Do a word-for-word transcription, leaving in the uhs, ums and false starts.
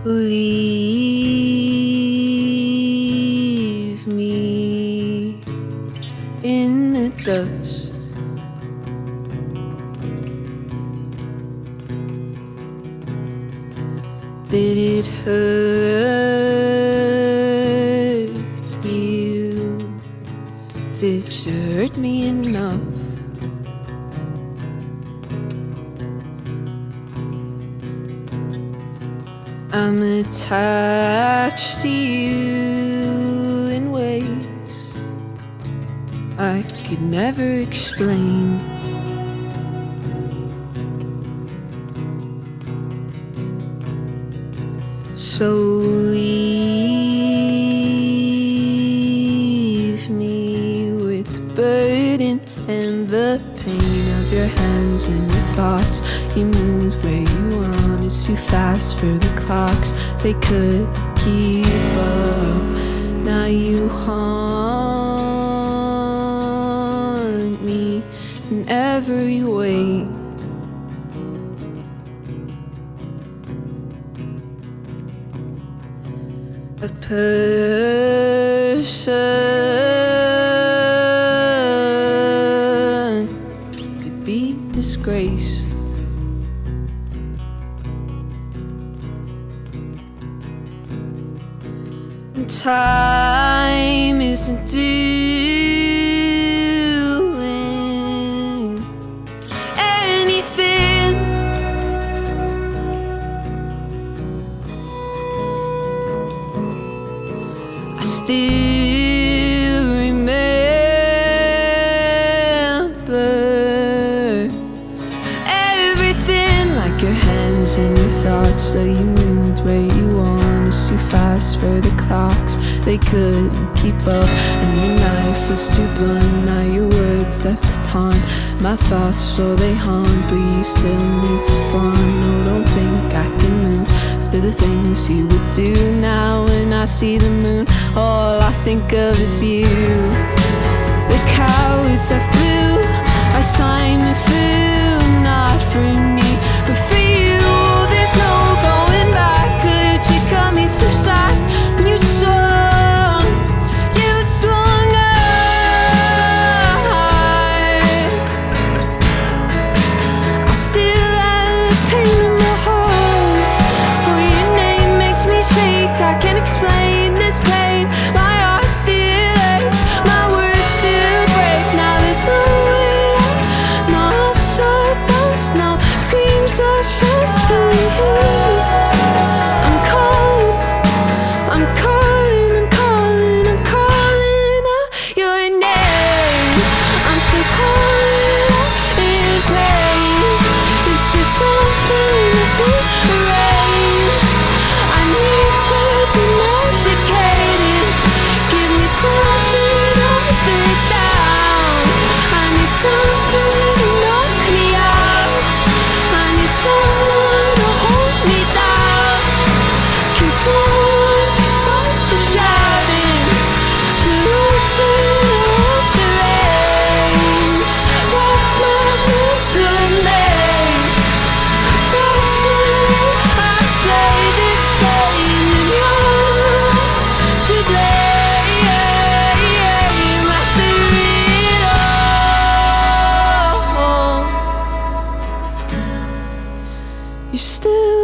Leave me in the dust. Did it hurt you? Did you hurt me enough? I'm attached to you in ways I could never explain. So leave me with the burden and the pain of your hands and your thoughts. You moved where you want, it's too fast for the clocks. They couldn't keep up. Now you haunt me in every way. A person could be disgraced. And time isn't doing anything. I still remember everything, like your hands and your thoughts. So you moved where you want, it's too fast for the clocks. They couldn't keep up, and your knife was too blunt. Now your words left the taunt my thoughts, so they haunt. But you still need to fawn. No, don't think I can move after the things you would do. Now when I see the moon, all I think of is you. The cowards that flew, our time it flew, not for me, but for you. There's no going back. Could you cut me some slack when you swung, you swung high? I still have the pain in my heart. Oh, your name makes me shake. I can't explain this pain. My heart still aches, my words still break. Now there's no way out, no upside downs, no screams or shouts for you. I'm calling, I'm calling, I'm calling, I'm calling out your name. I'm still calling out in pain. It's just something that we erase. I need to be medicated. Give me something to put it down. I need something to knock me out. I need someone to hold me down. Can someone just stop the shouting, to loosen up the reins? That's my middle name. That's when I play this game, and you're to blame after it all. You're still